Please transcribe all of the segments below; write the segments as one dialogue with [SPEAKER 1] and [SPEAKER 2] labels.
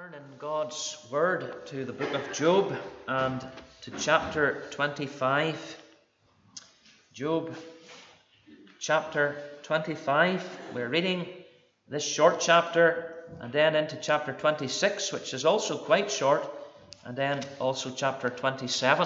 [SPEAKER 1] Turn in God's Word to the book of Job and to chapter 25. Job chapter 25. We're reading this short chapter and then into chapter 26, which is also quite short, and then also chapter 27.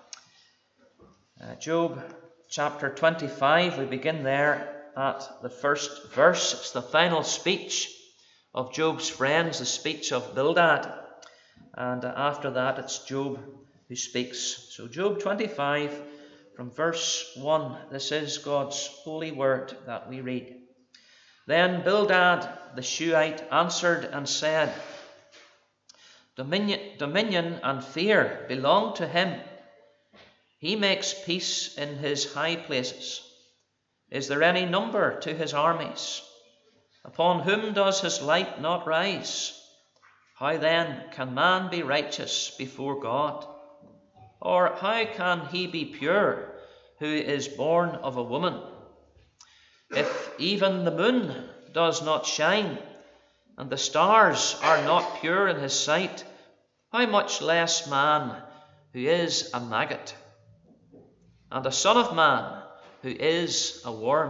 [SPEAKER 1] Job chapter 25, we begin there at the first verse. It's the final speech of Job's friends, the speech of Bildad. And after that, it's Job who speaks. So Job 25, from verse 1, this is God's holy word that we read. Then Bildad the Shuhite answered and said, Dominion and fear belong to him. He makes peace in his high places. Is there any number to his armies? Upon whom does his light not rise? How then can man be righteous before God? Or how can he be pure who is born of a woman? If even the moon does not shine, and the stars are not pure in his sight, how much less man who is a maggot, and a son of man who is a worm?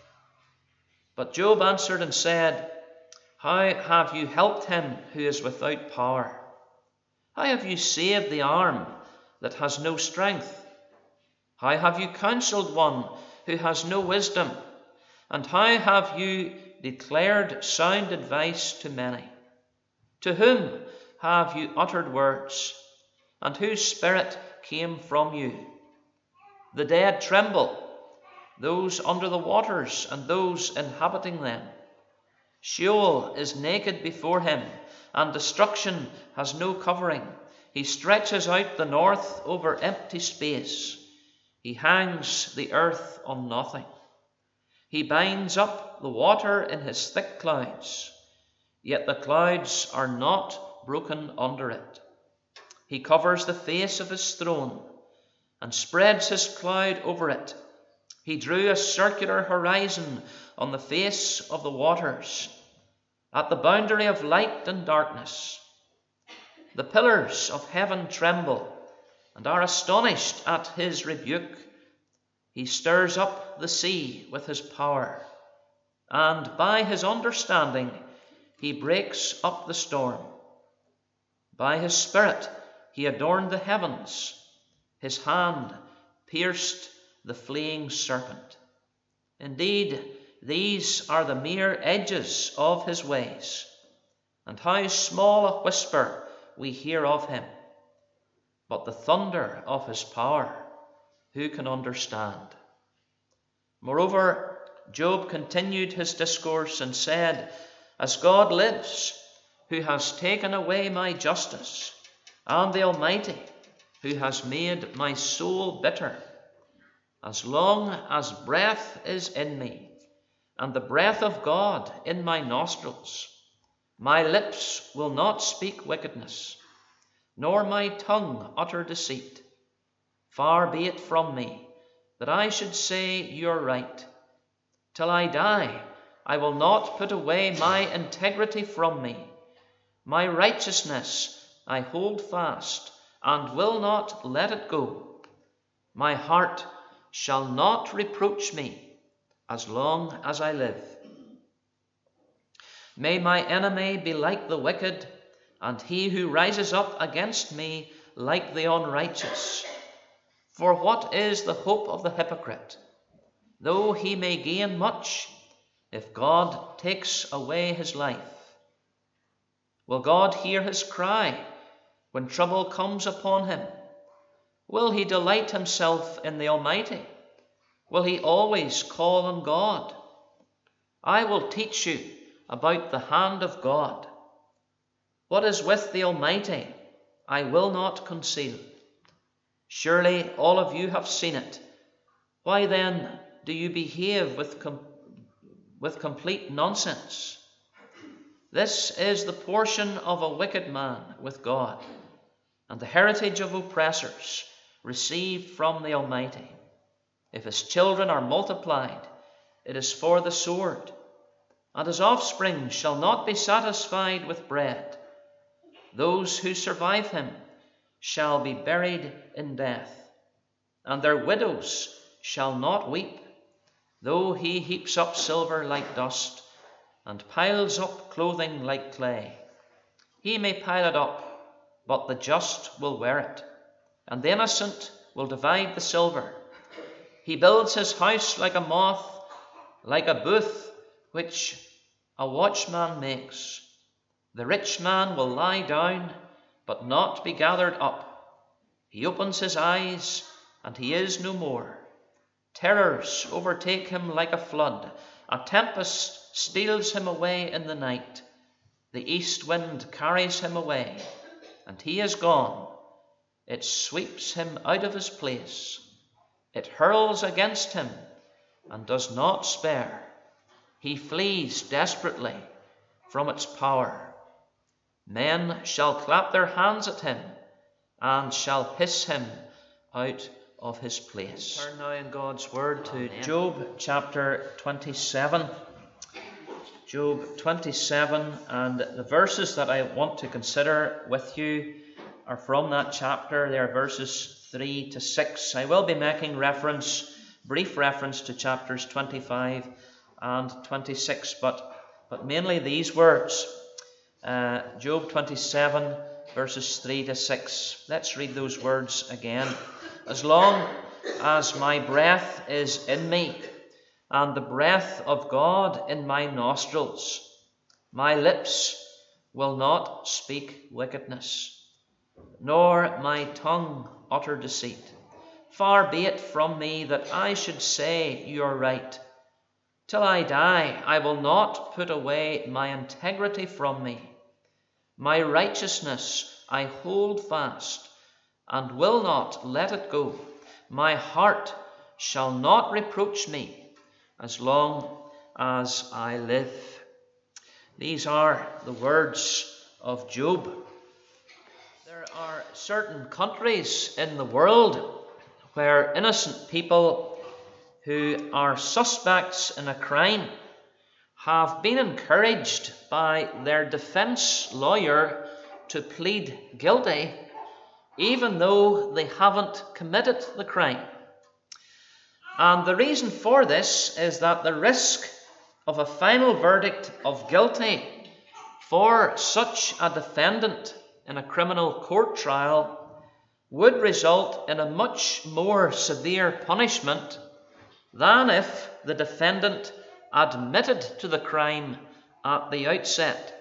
[SPEAKER 1] But Job answered and said, How have you helped him who is without power? How have you saved the arm that has no strength? How have you counseled one who has no wisdom? And how have you declared sound advice to many? To whom have you uttered words, and whose spirit came from you? The dead tremble, those under the waters and those inhabiting them. Sheol is naked before him, and destruction has no covering. He stretches out the north over empty space. He hangs the earth on nothing. He binds up the water in his thick clouds, yet the clouds are not broken under it. He covers the face of his throne and spreads his cloud over it. He drew a circular horizon on the face of the waters, at the boundary of light and darkness. The pillars of heaven tremble and are astonished at his rebuke. He stirs up the sea with his power, and by his understanding he breaks up the storm. By his spirit he adorned the heavens. His hand pierced the fleeing serpent. Indeed, these are the mere edges of his ways, and how small a whisper we hear of him. But the thunder of his power, who can understand? Moreover, Job continued his discourse and said, As God lives, who has taken away my justice, and the Almighty, who has made my soul bitter, as long as breath is in me, and the breath of God in my nostrils, my lips will not speak wickedness, nor my tongue utter deceit. Far be it from me that I should say you are right. Till I die, I will not put away my integrity from me. My righteousness I hold fast, and will not let it go. My heart shall not reproach me as long as I live. May my enemy be like the wicked, and he who rises up against me like the unrighteous. For what is the hope of the hypocrite, though he may gain much, if God takes away his life? Will God hear his cry when trouble comes upon him? Will he delight himself in the Almighty? Will he always call on God? I will teach you about the hand of God. What is with the Almighty, I will not conceal. Surely all of you have seen it. Why then do you behave with complete nonsense? This is the portion of a wicked man with God, and the heritage of oppressors received from the Almighty. If his children are multiplied, it is for the sword, and his offspring shall not be satisfied with bread. those who survive him, shall be buried in death, and their widows shall not weep, though he heaps up silver like dust, and piles up clothing like clay. He may pile it up, but the just will wear it, and the innocent will divide the silver. He builds his house like a moth, like a booth which a watchman makes. The rich man will lie down, but not be gathered up. He opens his eyes, and he is no more. Terrors overtake him like a flood. A tempest steals him away in the night. The east wind carries him away, and he is gone. It sweeps him out of his place. It hurls against him and does not spare. He flees desperately from its power. Men shall clap their hands at him and shall hiss him out of his place. Turn now in God's word to Job chapter 27. Job 27, and the verses that I want to consider with you are from that chapter. They are verses 3 to 6. I will be making brief reference to chapters 25 and 26, but mainly these words. Job 27, verses 3 to 6. Let's read those words again. As long as my breath is in me, and the breath of God in my nostrils, my lips will not speak wickedness, nor my tongue utter deceit. Far be it from me that I should say you are right. Till I die, I will not put away my integrity from me. My righteousness I hold fast, and will not let it go. My heart shall not reproach me as long as I live. These are the words of Job. There are certain countries in the world where innocent people who are suspects in a crime have been encouraged by their defense lawyer to plead guilty, even though they haven't committed the crime. And the reason for this is that the risk of a final verdict of guilty for such a defendant in a criminal court trial would result in a much more severe punishment than if the defendant admitted to the crime at the outset.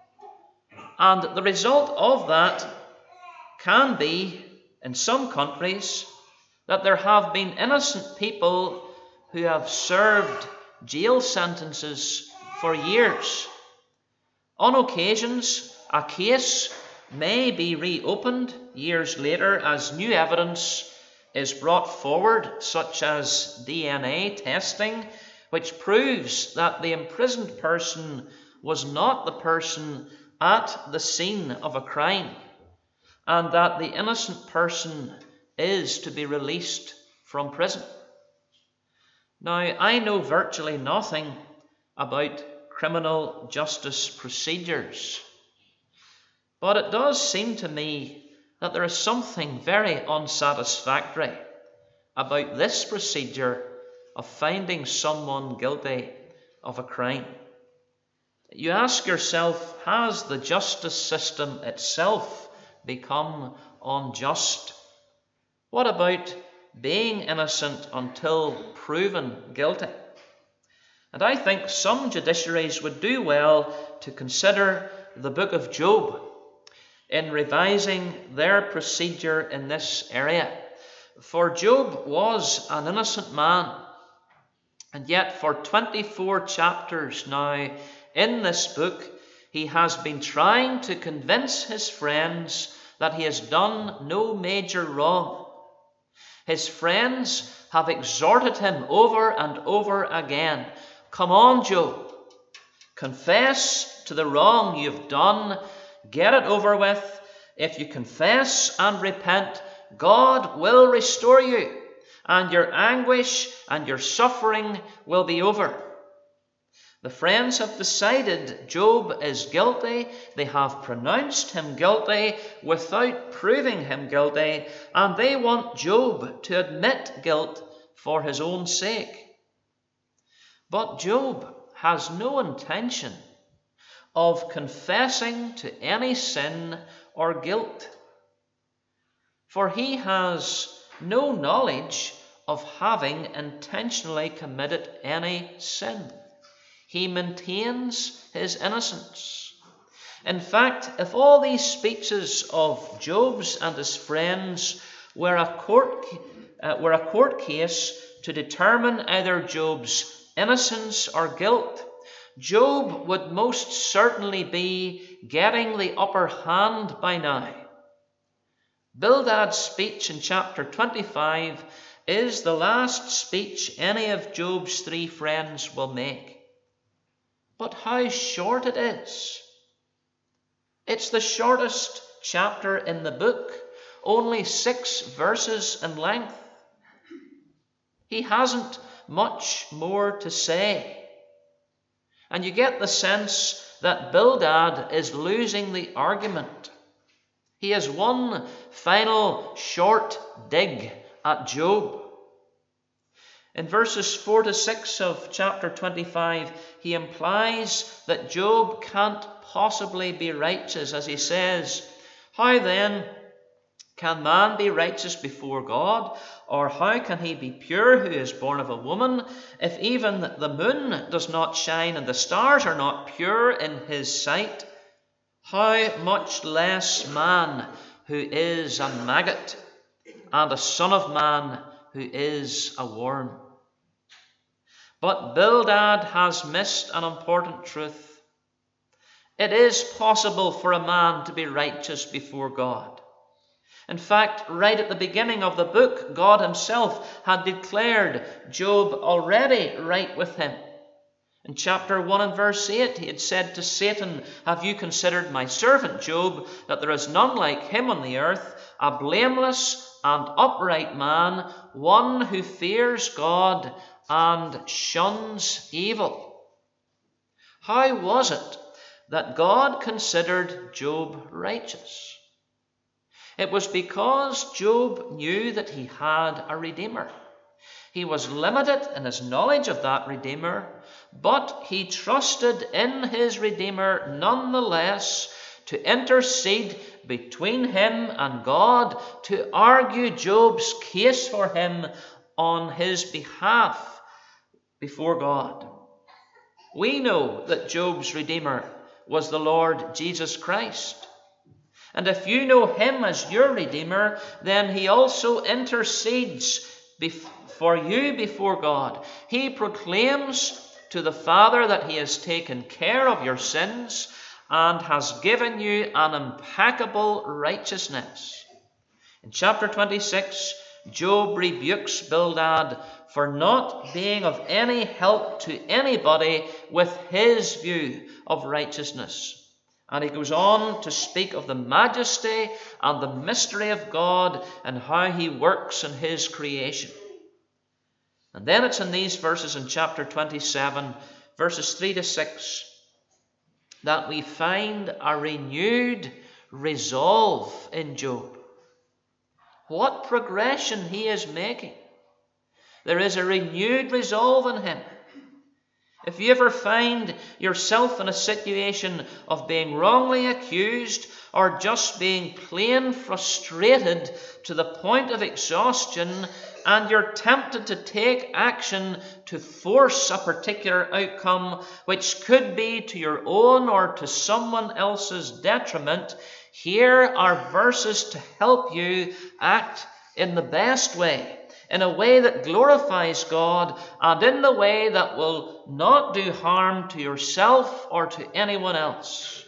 [SPEAKER 1] And the result of that can be, in some countries, that there have been innocent people who have served jail sentences for years. On occasions, a case may be reopened years later as new evidence is brought forward, such as DNA testing, which proves that the imprisoned person was not the person at the scene of a crime, and that the innocent person is to be released from prison. Now, I know virtually nothing about criminal justice procedures, but it does seem to me that there is something very unsatisfactory about this procedure of finding someone guilty of a crime. You ask yourself, has the justice system itself become unjust? What about being innocent until proven guilty? And I think some judiciaries would do well to consider the book of Job in revising their procedure in this area. For Job was an innocent man, and yet for 24 chapters now in this book, he has been trying to convince his friends that he has done no major wrong. His friends have exhorted him over and over again. Come on, Job. Confess to the wrong you've done. Get it over with. If you confess and repent, God will restore you, and your anguish and your suffering will be over. The friends have decided Job is guilty. They have pronounced him guilty without proving him guilty, and they want Job to admit guilt for his own sake. But Job has no intention of confessing to any sin or guilt, for he has no knowledge of having intentionally committed any sin. He maintains his innocence. In fact, if all these speeches of Job's and his friends were a court case to determine either Job's innocence or guilt, Job would most certainly be getting the upper hand by now. Bildad's speech in chapter 25 is the last speech any of Job's three friends will make. But how short it is! It's the shortest chapter in the book, only 6 verses in length. He hasn't much more to say. And you get the sense that Bildad is losing the argument. He has one final short dig at Job. In verses 4 to 6 of chapter 25, he implies that Job can't possibly be righteous, as he says, "How then can man be righteous before God? Or how can he be pure who is born of a woman? If even the moon does not shine and the stars are not pure in his sight, how much less man who is a maggot and a son of man who is a worm?" But Bildad has missed an important truth. It is possible for a man to be righteous before God. In fact, right at the beginning of the book, God himself had declared Job already right with him. In chapter 1 and verse 8, he had said to Satan, "Have you considered my servant Job, that there is none like him on the earth, a blameless and upright man, one who fears God and shuns evil?" How was it that God considered Job righteous? It was because Job knew that he had a Redeemer. He was limited in his knowledge of that Redeemer, but he trusted in his Redeemer nonetheless to intercede between him and God, to argue Job's case for him on his behalf before God. We know that Job's Redeemer was the Lord Jesus Christ. And if you know him as your Redeemer, then he also intercedes for you before God. He proclaims to the Father that he has taken care of your sins and has given you an impeccable righteousness. In chapter 26, Job rebukes Bildad for not being of any help to anybody with his view of righteousness. And he goes on to speak of the majesty and the mystery of God and how he works in his creation. And then it's in these verses in chapter 27, verses 3 to 6, that we find a renewed resolve in Job. What progression he is making. There is a renewed resolve in him. If you ever find yourself in a situation of being wrongly accused or just being plain frustrated to the point of exhaustion, and you're tempted to take action to force a particular outcome which could be to your own or to someone else's detriment, here are verses to help you act in the best way, in a way that glorifies God and in the way that will not do harm to yourself or to anyone else.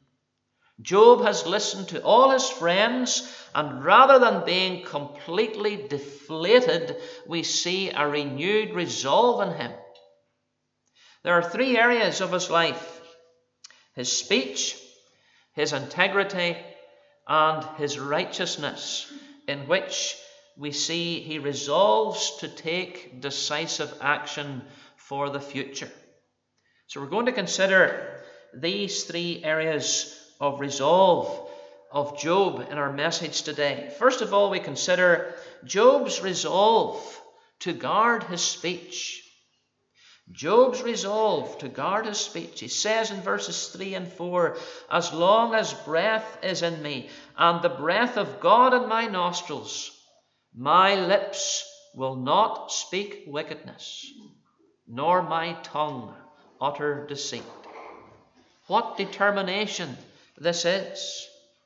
[SPEAKER 1] Job has listened to all his friends, and rather than being completely deflated, we see a renewed resolve in him. There are 3 areas of his life: his speech, his integrity, and his righteousness, in which we see he resolves to take decisive action for the future. So we're going to consider these three areas of resolve of Job in our message today. First of all, we consider Job's resolve to guard his speech. Job's resolve to guard his speech. He says in verses 3 and 4, "As long as breath is in me, and the breath of God in my nostrils, my lips will not speak wickedness, nor my tongue utter deceit." What determination this is.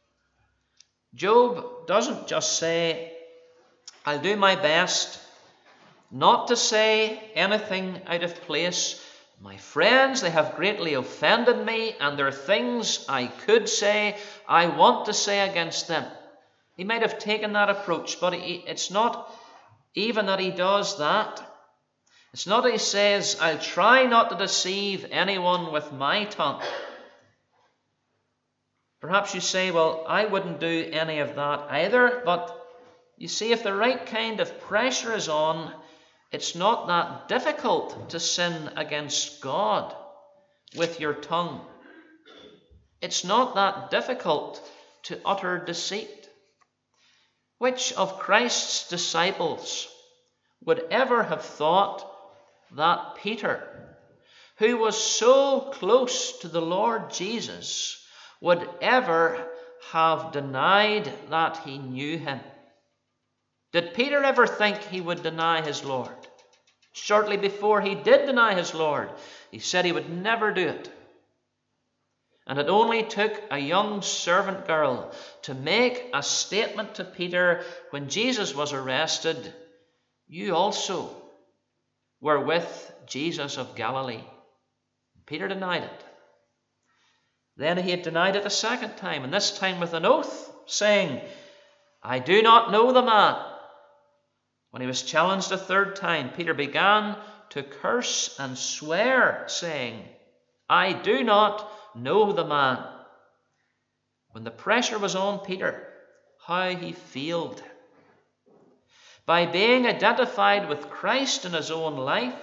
[SPEAKER 1] Job doesn't just say, "I'll do my best not to say anything out of place. My friends, they have greatly offended me, and there are things I could say, I want to say against them." He might have taken that approach, but it's not even that he does that. It's not that he says, "I'll try not to deceive anyone with my tongue." Perhaps you say, "Well, I wouldn't do any of that either." But you see, if the right kind of pressure is on, it's not that difficult to sin against God with your tongue. It's not that difficult to utter deceit. Which of Christ's disciples would ever have thought that Peter, who was so close to the Lord Jesus, would ever have denied that he knew him? Did Peter ever think he would deny his Lord? Shortly before he did deny his Lord, he said he would never do it. And it only took a young servant girl to make a statement to Peter when Jesus was arrested, "You also were with Jesus of Galilee." Peter denied it. Then he had denied it a second time, and this time with an oath, saying, "I do not know the man." When he was challenged a third time, Peter began to curse and swear, saying, "I do not know the man." When the pressure was on Peter, how he failed. By being identified with Christ in his own life,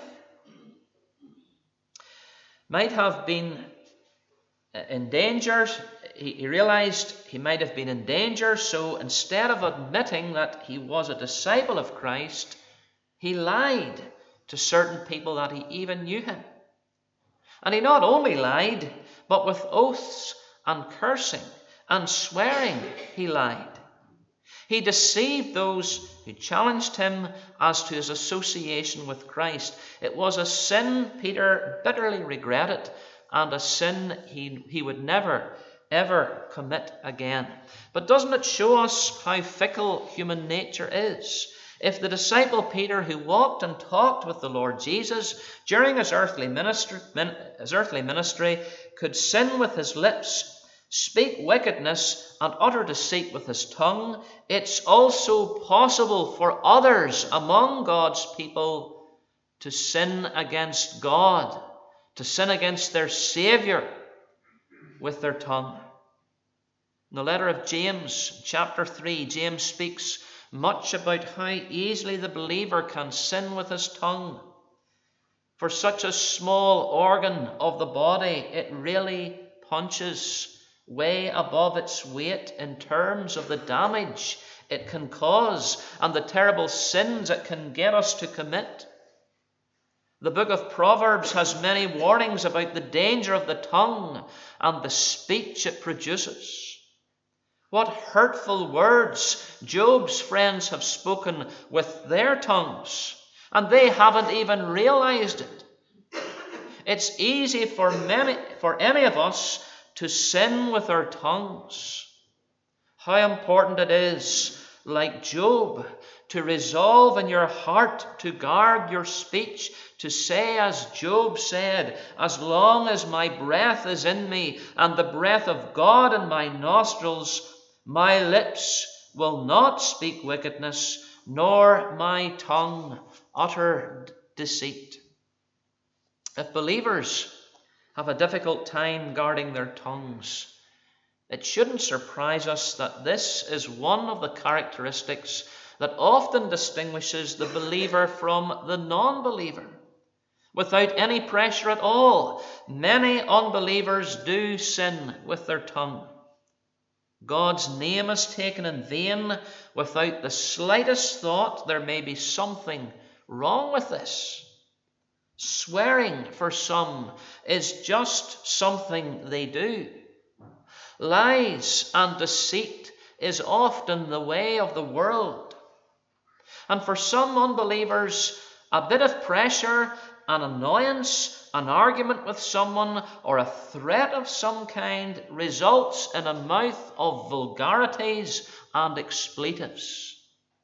[SPEAKER 1] might have been in danger. He realized he might have been in danger, so instead of admitting that he was a disciple of Christ, he lied to certain people that he even knew him. And he not only lied, but with oaths and cursing and swearing he lied. He deceived those who challenged him as to his association with Christ. It was a sin Peter bitterly regretted, and a sin he would never, ever commit again. But doesn't it show us how fickle human nature is? If the disciple Peter, who walked and talked with the Lord Jesus during his earthly ministry, could sin with his lips, speak wickedness, and utter deceit with his tongue, it's also possible for others among God's people to sin against God, to sin against their Saviour with their tongue. In the letter of James, chapter 3, James speaks much about how easily the believer can sin with his tongue. For such a small organ of the body, it really punches way above its weight in terms of the damage it can cause and the terrible sins it can get us to commit. The book of Proverbs has many warnings about the danger of the tongue and the speech it produces. What hurtful words Job's friends have spoken with their tongues, and they haven't even realized it. It's easy for any of us to sin with our tongues. How important it is, like Job, to resolve in your heart to guard your speech, to say as Job said, "As long as my breath is in me and the breath of God in my nostrils, my lips will not speak wickedness, nor my tongue utter deceit." If believers have a difficult time guarding their tongues, it shouldn't surprise us that this is one of the characteristics that often distinguishes the believer from the non-believer. without any pressure at all. Many unbelievers do sin with their tongue. God's name is taken in vain without the slightest thought there may be something wrong with this. Swearing for some is just something they do. Lies and deceit is often the way of the world. And for some unbelievers, a bit of pressure, an annoyance, an argument with someone, or a threat of some kind results in a mouth of vulgarities and expletives.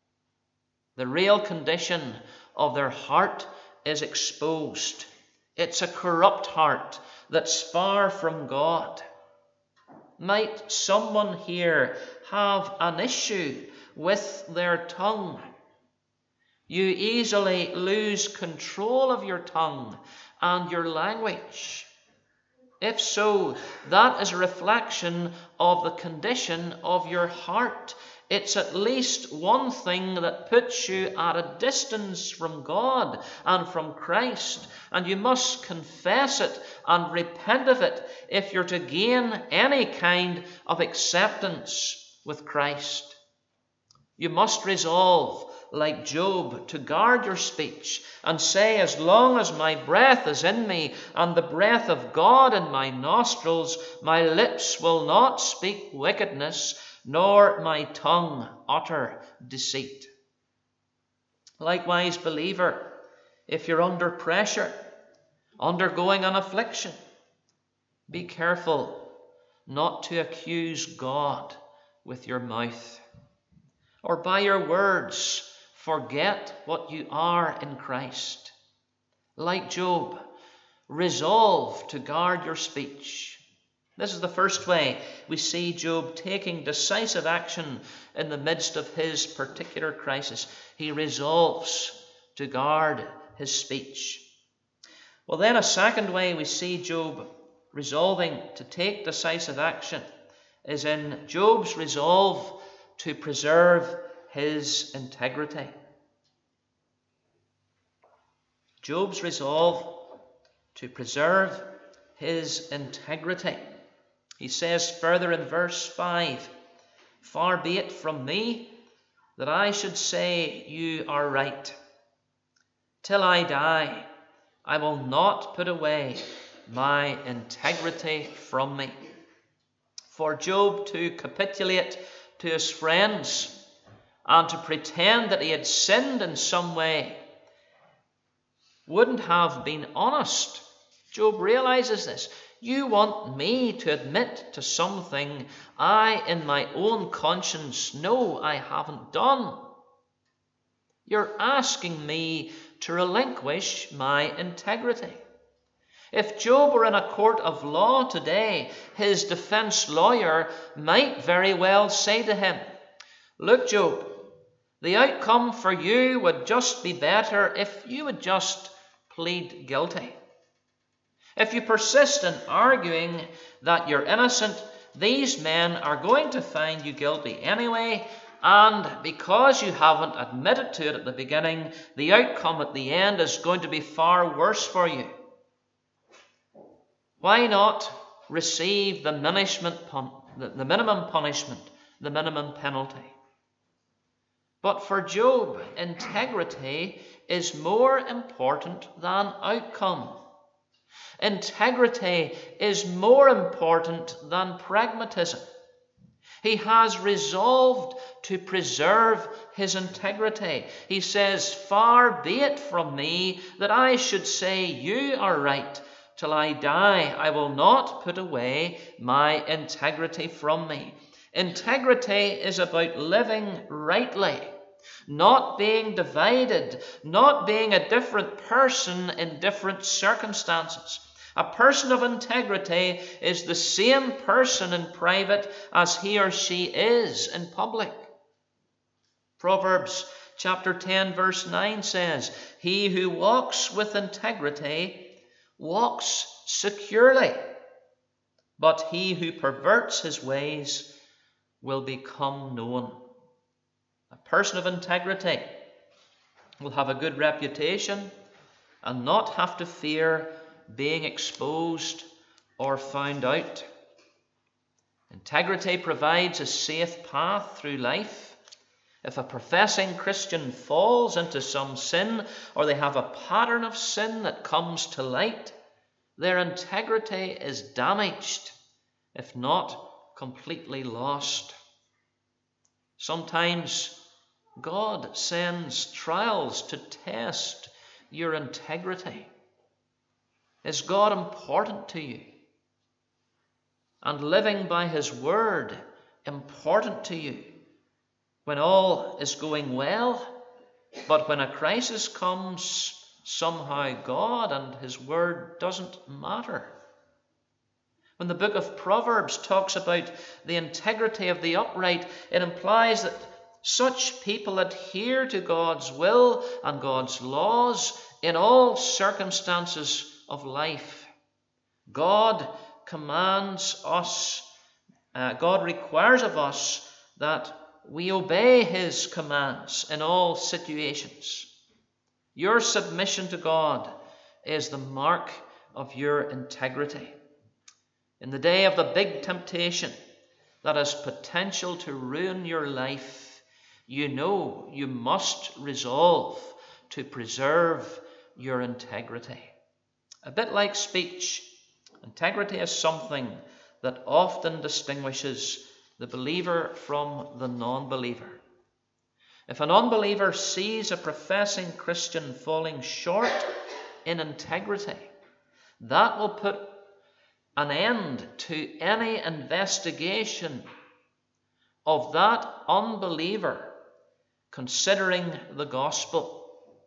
[SPEAKER 1] The real condition of their heart is exposed. It's a corrupt heart that's far from God. Might someone here have an issue with their tongue? You easily lose control of your tongue and your language. If so, that is a reflection of the condition of your heart. It's at least one thing that puts you at a distance from God and from Christ, and you must confess it and repent of it if you're to gain any kind of acceptance with Christ. You must resolve, like Job, to guard your speech and say, as long as my breath is in me and the breath of God in my nostrils, my lips will not speak wickedness, nor my tongue utter deceit. Likewise, believer, if you're under pressure, undergoing an affliction, be careful not to accuse God with your mouth, or by your words forget what you are in Christ. Like Job, resolve to guard your speech. This is the first way we see Job taking decisive action in the midst of his particular crisis. He resolves to guard his speech. Well, then a second way we see Job resolving to take decisive action is in Job's resolve to preserve his integrity. Job's resolve to preserve his integrity. He says further in verse 5, "Far be it from me that I should say you are right. Till I die, I will not put away my integrity from me." For Job to capitulate to his friends and to pretend that he had sinned in some way wouldn't have been honest. Job realizes this. You want me to admit to something I, in my own conscience, know I haven't done. You're asking me to relinquish my integrity. If Job were in a court of law today, his defense lawyer might very well say to him, "Look, Job, the outcome for you would just be better if you would just plead guilty. If you persist in arguing that you're innocent, these men are going to find you guilty anyway, and because you haven't admitted to it at the beginning, the outcome at the end is going to be far worse for you. Why not receive the minimum punishment, the minimum penalty?" But for Job, integrity is more important than outcome. Integrity is more important than pragmatism. He has resolved to preserve his integrity. He says, "Far be it from me that I should say you are right. Till I die, I will not put away my integrity from me." Integrity is about living rightly, not being divided, not being a different person in different circumstances. A person of integrity is the same person in private as he or she is in public. Proverbs chapter 10 verse 9 says, "He who walks with integrity walks securely, but he who perverts his ways will become known." A person of integrity will have a good reputation, and not have to fear being exposed or found out. Integrity provides a safe path through life. If a professing Christian falls into some sin, or they have a pattern of sin that comes to light, their integrity is damaged, if not completely lost. Sometimes God sends trials to test your integrity. Is God important to you? And living by His word important to you when all is going well? But when a crisis comes, somehow God and His word doesn't matter. When the book of Proverbs talks about the integrity of the upright, it implies that such people adhere to God's will and God's laws in all circumstances of life. God commands us, God requires of us that we obey His commands in all situations. Your submission to God is the mark of your integrity. In the day of the big temptation that has potential to ruin your life, you know you must resolve to preserve your integrity. A bit like speech, integrity is something that often distinguishes the believer from the non-believer. If an unbeliever sees a professing Christian falling short in integrity, that will put an end to any investigation of that unbeliever considering the gospel.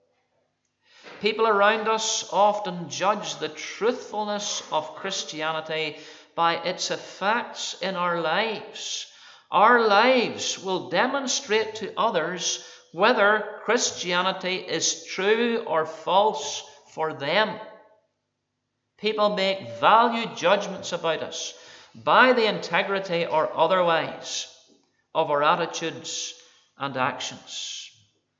[SPEAKER 1] People around us often judge the truthfulness of Christianity by its effects in our lives. Our lives will demonstrate to others whether Christianity is true or false for them. People make value judgments about us by the integrity or otherwise of our attitudes and actions.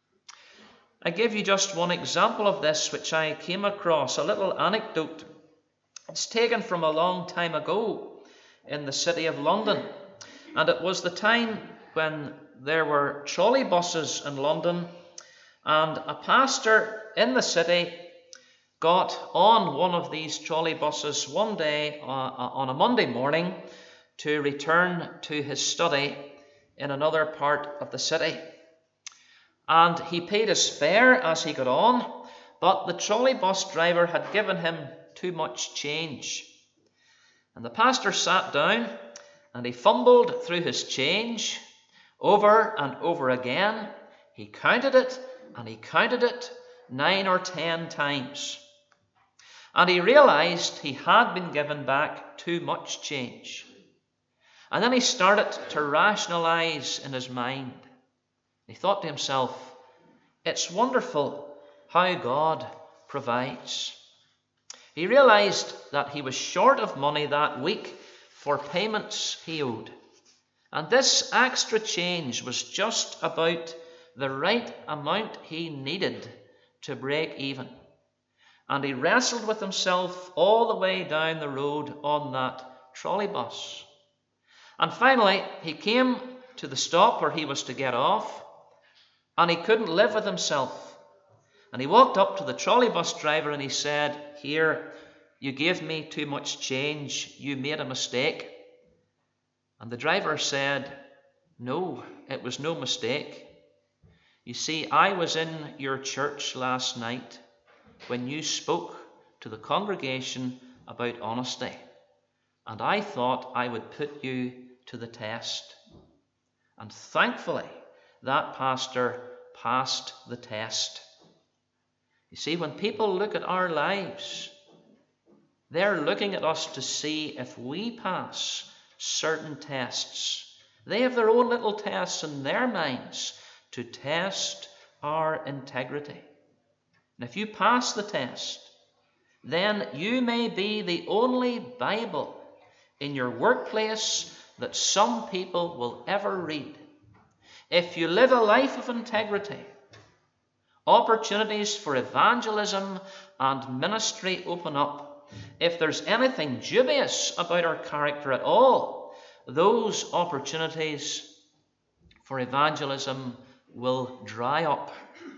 [SPEAKER 1] I give you just one example of this which I came across, a little anecdote. It's taken from a long time ago in the city of London, and it was the time when there were trolley buses in London, and a pastor in the city got on one of these trolley buses one day on a Monday morning to return to his study in another part of the city. And he paid his fare as he got on, but the trolley bus driver had given him too much change. And the pastor sat down and he fumbled through his change over and over again. He counted it and he counted it 9 or 10 times. And he realized he had been given back too much change. And then he started to rationalize in his mind. He thought to himself, it's wonderful how God provides. He realized that he was short of money that week for payments he owed. And this extra change was just about the right amount he needed to break even. And he wrestled with himself all the way down the road on that trolley bus. And finally, he came to the stop where he was to get off, and he couldn't live with himself. And he walked up to the trolley bus driver and he said, "Here, you gave me too much change. You made a mistake." And the driver said, "No, it was no mistake. You see, I was in your church last night when you spoke to the congregation about honesty, and I thought I would put you to the test." And thankfully, that pastor passed the test. You see, when people look at our lives, they're looking at us to see if we pass certain tests. They have their own little tests in their minds to test our integrity. And if you pass the test, then you may be the only Bible in your workplace that some people will ever read. If you live a life of integrity, opportunities for evangelism and ministry open up, if there's anything dubious about our character at all, those opportunities for evangelism will dry up.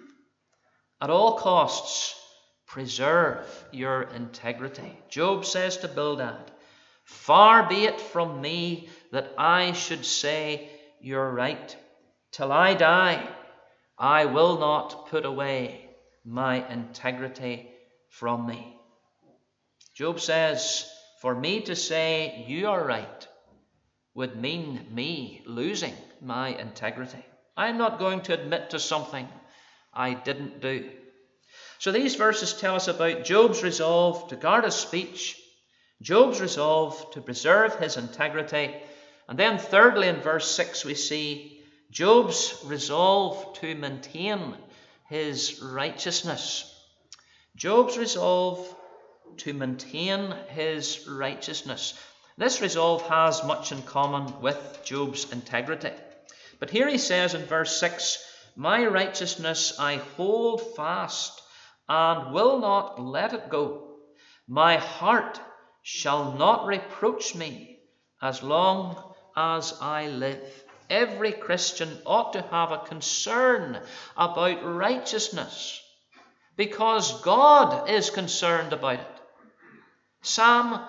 [SPEAKER 1] At all costs, preserve your integrity. Job says to Bildad, "Far be it from me that I should say you're right. Till I die, I will not put away my integrity from me." Job says, for me to say you are right would mean me losing my integrity. I'm not going to admit to something I didn't do. So these verses tell us about Job's resolve to guard his speech, Job's resolve to preserve his integrity, and then thirdly in verse 6 we see Job's resolve to maintain his righteousness. Job's resolve to maintain his righteousness. This resolve has much in common with Job's integrity. But here he says in verse 6, "My righteousness I hold fast and will not let it go. My heart shall not reproach me as long as I live." Every Christian ought to have a concern about righteousness because God is concerned about it. Psalm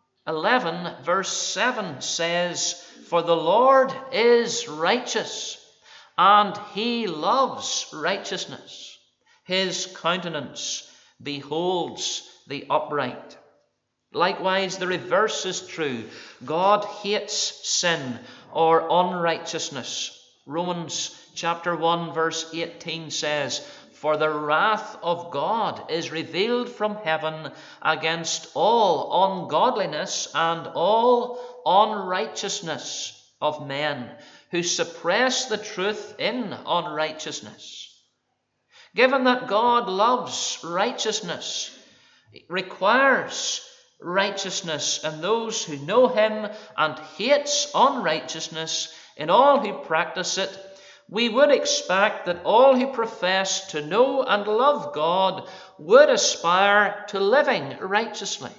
[SPEAKER 1] 11 verse 7 says, "For the Lord is righteous, and he loves righteousness. His countenance beholds the upright." Likewise, the reverse is true. God hates sin or unrighteousness. Romans chapter 1 verse 18 says, "For the wrath of God is revealed from heaven against all ungodliness and all unrighteousness of men who suppress the truth in unrighteousness." Given that God loves righteousness, requires righteousness in those who know him, and hates unrighteousness in all who practice it, we would expect that all who profess to know and love God would aspire to living righteously.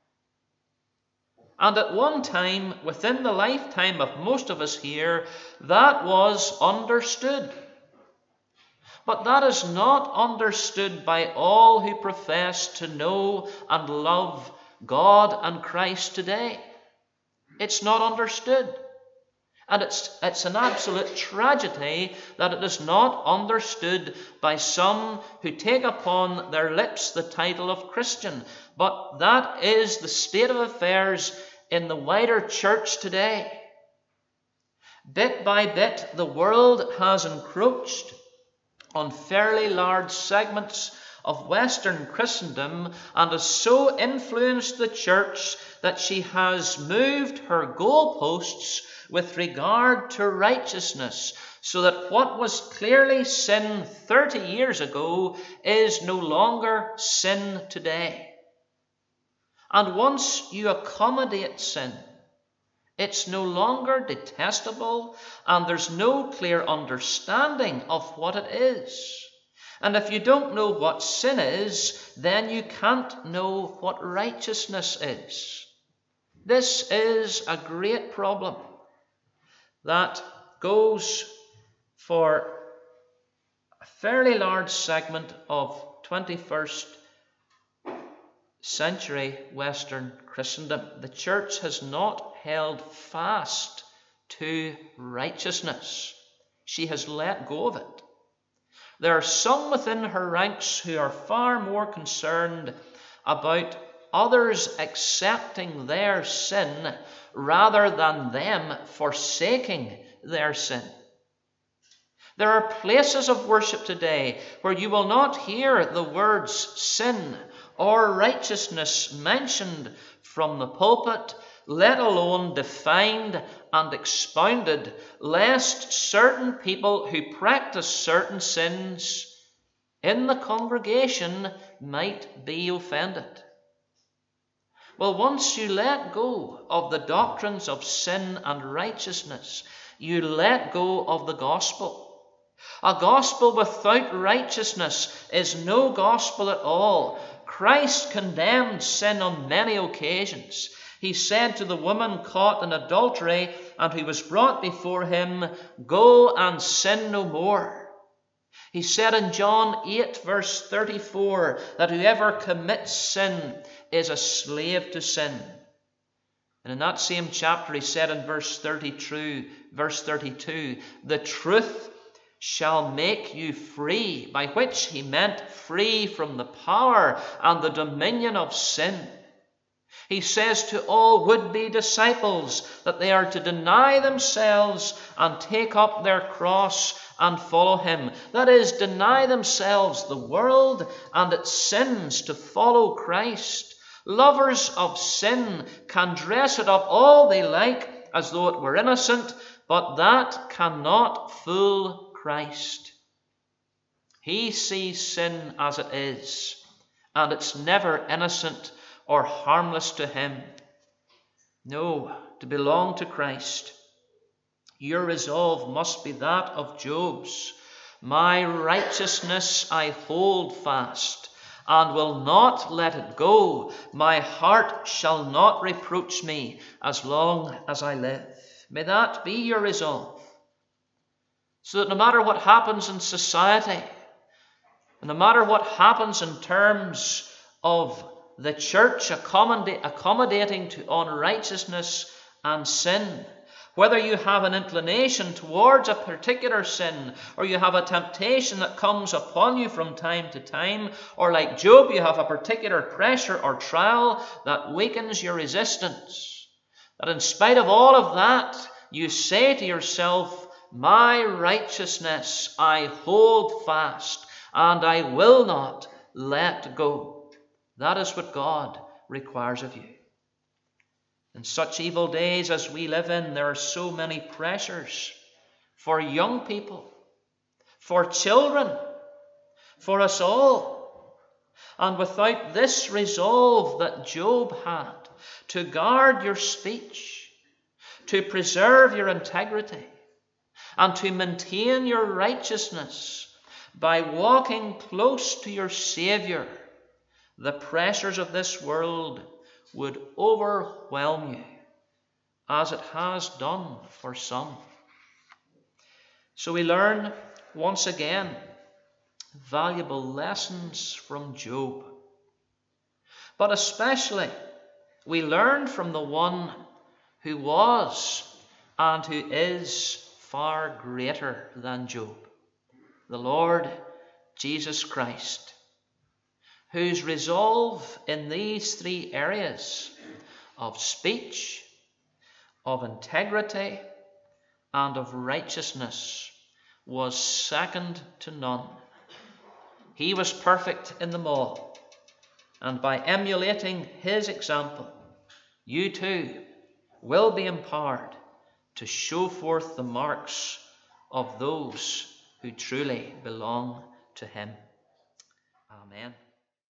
[SPEAKER 1] And at one time, within the lifetime of most of us here, that was understood. But that is not understood by all who profess to know and love God and Christ today. It's not understood. And it's an absolute tragedy that it is not understood by some who take upon their lips the title of Christian. But that is the state of affairs in the wider church today. Bit by bit, the world has encroached on fairly large segments of Western Christendom and has so influenced the church that she has moved her goalposts with regard to righteousness, so that what was clearly sin 30 years ago is no longer sin today. And once you accommodate sin, it's no longer detestable, and there's no clear understanding of what it is. And if you don't know what sin is, then you can't know what righteousness is. This is a great problem that goes for a fairly large segment of 21st century Western Christendom. The church has not held fast to righteousness. She has let go of it. There are some within her ranks who are far more concerned about others accepting their sin rather than them forsaking their sin. There are places of worship today where you will not hear the words sin or righteousness mentioned from the pulpit, let alone defined and expounded, lest certain people who practice certain sins in the congregation might be offended. Well, once you let go of the doctrines of sin and righteousness, you let go of the gospel. A gospel without righteousness is no gospel at all. Christ condemned sin on many occasions. He said to the woman caught in adultery and who was brought before him, "Go and sin no more." He said in John 8 verse 34 that whoever commits sin is a slave to sin. And in that same chapter he said in verse 32, "The truth shall make you free," by which he meant free from the power and the dominion of sin. He says to all would-be disciples that they are to deny themselves and take up their cross and follow him. That is, deny themselves the world and its sins to follow Christ. Lovers of sin can dress it up all they like as though it were innocent, but that cannot fool Christ. He sees sin as it is, and it's never innocent or harmless to him. No, to belong to Christ, your resolve must be that of Job's. "My righteousness I hold fast, and will not let it go. My heart shall not reproach me as long as I live." May that be your resolve, so that no matter what happens in society, and no matter what happens in terms of the church accommodating to unrighteousness and sin, whether you have an inclination towards a particular sin, or you have a temptation that comes upon you from time to time, or like Job, you have a particular pressure or trial that weakens your resistance, that in spite of all of that, you say to yourself, "My righteousness I hold fast, and I will not let go." That is what God requires of you. In such evil days as we live in, there are so many pressures for young people, for children, for us all. And without this resolve that Job had, to guard your speech, to preserve your integrity, and to maintain your righteousness by walking close to your Saviour, the pressures of this world would overwhelm you, as it has done for some. So we learn once again valuable lessons from Job. But especially we learn from the one who was and who is far greater than Job, the Lord Jesus Christ, whose resolve in these three areas of speech, of integrity, and of righteousness was second to none. He was perfect in them all, and by emulating his example, you too will be empowered to show forth the marks of those who truly belong to him. Amen.